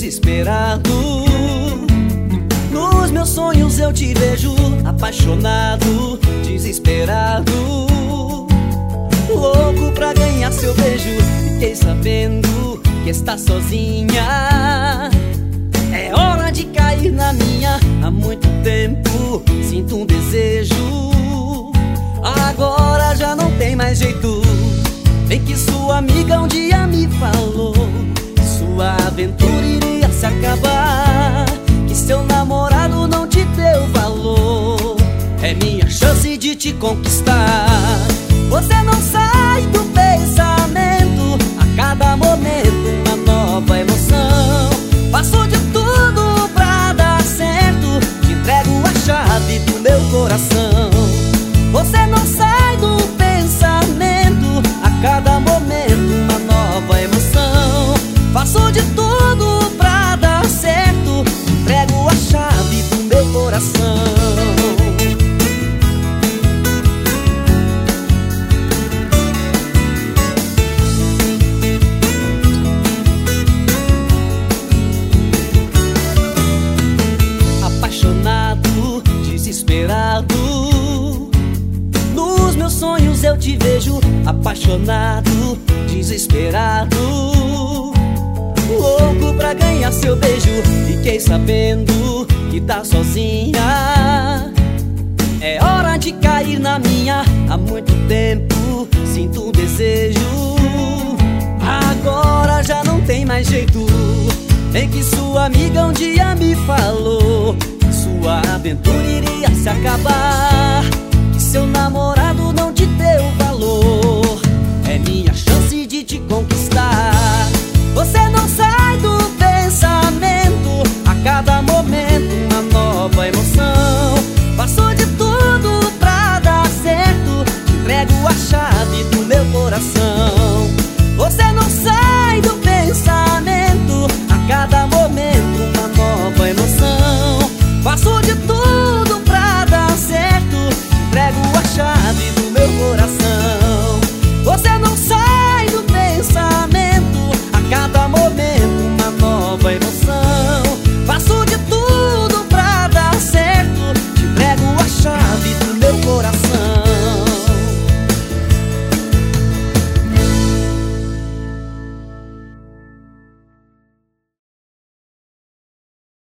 desesperado. Nos meus sonhos eu te vejo apaixonado, desesperado, louco pra ganhar seu beijo. Fiquei sabendo que está sozinha. É hora de cair na minha. Há muito tempo sinto um desejo. Agora já não tem mais jeito. Bem que sua amiga um dia me falou que sua aventura iria se acabar, que seu namorado não te deu valor. É minha chance de te conquistar. Você não sai do pensamento, a cada momento uma nova emoção. Faço de tudo pra dar certo, te entrego a chave do meu coração. Você não sai do pensamento, a cada momento uma nova emoção. Faço de tudo pra dar certo, te entrego a chave do meu coração. Desesperado, nos meus sonhos eu te vejo apaixonado, desesperado, louco pra ganhar seu beijo. Fiquei sabendo que tá sozinha. É hora de cair na minha. Há muito tempo sinto um desejo. Agora já não tem mais jeito. Bem que sua amiga um dia me falou que sua aventura iria se acabar, que seu namorado não te deu valor. É minha chance de te conquistar.